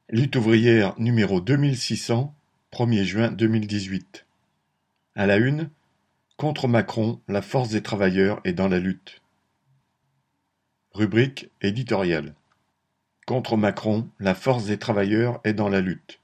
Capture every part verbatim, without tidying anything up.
Lutte ouvrière numéro deux mille six cents, premier juin deux mille dix-huit. À la une, contre Macron, la force des travailleurs est dans la lutte. Rubrique éditoriale. Contre Macron, la force des travailleurs est dans la lutte.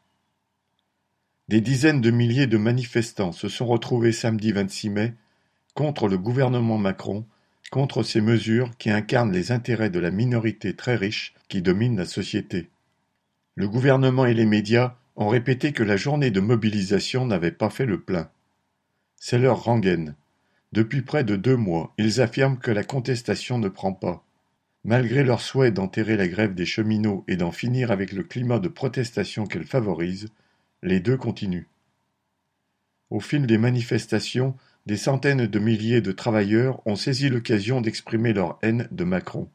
Des dizaines de milliers de manifestants se sont retrouvés samedi vingt-six mai contre le gouvernement Macron, contre ces mesures qui incarnent les intérêts de la minorité très riche qui domine la société. Le gouvernement et les médias ont répété que la journée de mobilisation n'avait pas fait le plein. C'est leur rengaine. Depuis près de deux mois, ils affirment que la contestation ne prend pas. Malgré leur souhait d'enterrer la grève des cheminots et d'en finir avec le climat de protestation qu'elle favorise, les deux continuent. Au fil des manifestations, des centaines de milliers de travailleurs ont saisi l'occasion d'exprimer leur haine de Macron.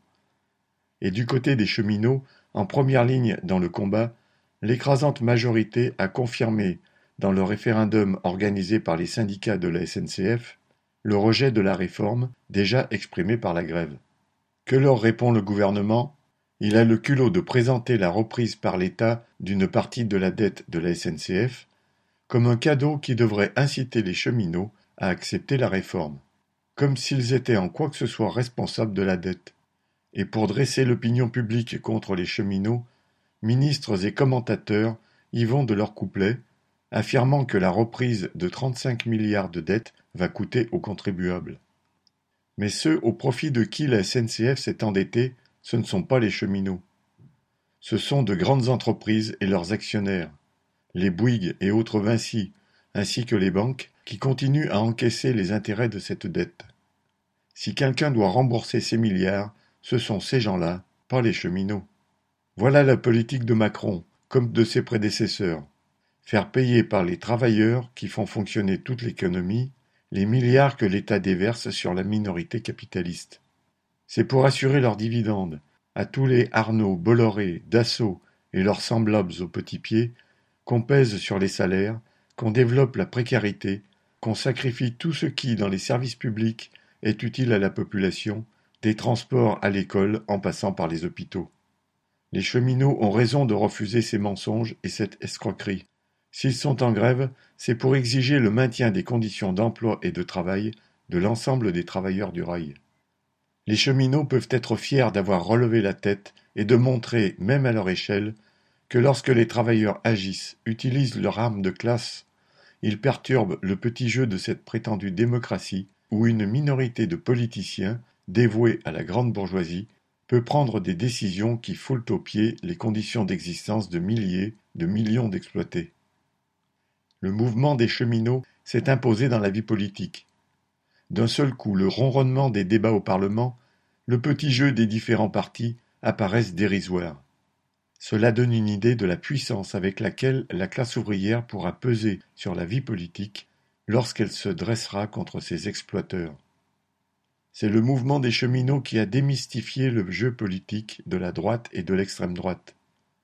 Et du côté des cheminots, en première ligne dans le combat, l'écrasante majorité a confirmé, dans le référendum organisé par les syndicats de la S N C F, le rejet de la réforme déjà exprimé par la grève. Que leur répond le gouvernement ? Il a le culot de présenter la reprise par l'État d'une partie de la dette de la S N C F comme un cadeau qui devrait inciter les cheminots à accepter la réforme, comme s'ils étaient en quoi que ce soit responsables de la dette. Et pour dresser l'opinion publique contre les cheminots, ministres et commentateurs y vont de leur couplet, affirmant que la reprise de trente-cinq milliards de dettes va coûter aux contribuables. Mais ceux au profit de qui la S N C F s'est endettée, ce ne sont pas les cheminots. Ce sont de grandes entreprises et leurs actionnaires, les Bouygues et autres Vinci, ainsi que les banques, qui continuent à encaisser les intérêts de cette dette. Si quelqu'un doit rembourser ces milliards, ce sont ces gens-là, pas les cheminots. Voilà la politique de Macron, comme de ses prédécesseurs. Faire payer par les travailleurs qui font fonctionner toute l'économie les milliards que l'État déverse sur la minorité capitaliste. C'est pour assurer leurs dividendes à tous les Arnaud, Bolloré, Dassault et leurs semblables aux petits pieds qu'on pèse sur les salaires, qu'on développe la précarité, qu'on sacrifie tout ce qui, dans les services publics, est utile à la population, des transports à l'école en passant par les hôpitaux. Les cheminots ont raison de refuser ces mensonges et cette escroquerie. S'ils sont en grève, c'est pour exiger le maintien des conditions d'emploi et de travail de l'ensemble des travailleurs du rail. Les cheminots peuvent être fiers d'avoir relevé la tête et de montrer, même à leur échelle, que lorsque les travailleurs agissent, utilisent leur arme de classe, ils perturbent le petit jeu de cette prétendue démocratie où une minorité de politiciens, dévoués à la grande bourgeoisie, peut prendre des décisions qui foulent aux pieds les conditions d'existence de milliers, de millions d'exploités. Le mouvement des cheminots s'est imposé dans la vie politique. D'un seul coup, le ronronnement des débats au Parlement, le petit jeu des différents partis apparaissent dérisoires. Cela donne une idée de la puissance avec laquelle la classe ouvrière pourra peser sur la vie politique lorsqu'elle se dressera contre ses exploiteurs. C'est le mouvement des cheminots qui a démystifié le jeu politique de la droite et de l'extrême droite.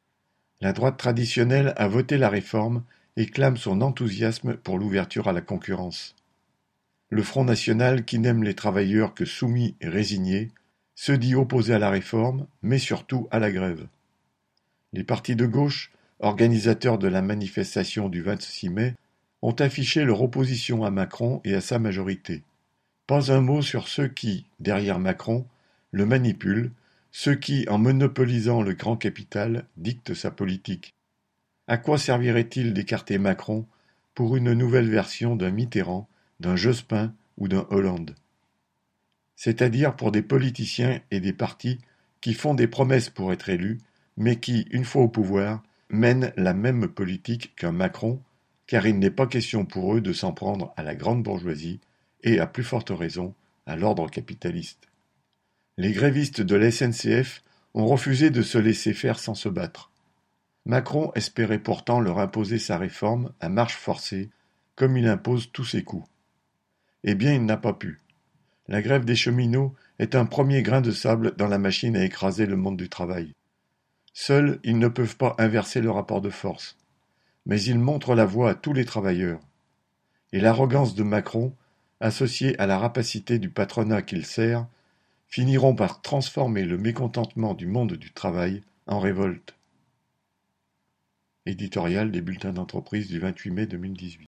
La droite traditionnelle a voté la réforme et clame son enthousiasme pour l'ouverture à la concurrence. Le Front national, qui n'aime les travailleurs que soumis et résignés, se dit opposé à la réforme, mais surtout à la grève. Les partis de gauche, organisateurs de la manifestation du vingt-six mai, ont affiché leur opposition à Macron et à sa majorité. Pas un mot sur ceux qui, derrière Macron, le manipulent, ceux qui, en monopolisant le grand capital, dictent sa politique. À quoi servirait-il d'écarter Macron pour une nouvelle version d'un Mitterrand, d'un Jospin ou d'un Hollande ? C'est-à-dire pour des politiciens et des partis qui font des promesses pour être élus, mais qui, une fois au pouvoir, mènent la même politique qu'un Macron, car il n'est pas question pour eux de s'en prendre à la grande bourgeoisie et, à plus forte raison, à l'ordre capitaliste. Les grévistes de la S N C F ont refusé de se laisser faire sans se battre. Macron espérait pourtant leur imposer sa réforme à marche forcée, comme il impose tous ses coups. Eh bien, il n'a pas pu. La grève des cheminots est un premier grain de sable dans la machine à écraser le monde du travail. Seuls, ils ne peuvent pas inverser le rapport de force. Mais ils montrent la voie à tous les travailleurs. Et l'arrogance de Macron, associée à la rapacité du patronat qu'il sert, finiront par transformer le mécontentement du monde du travail en révolte. Éditorial des bulletins d'entreprise du vingt-huit mai deux mille dix-huit.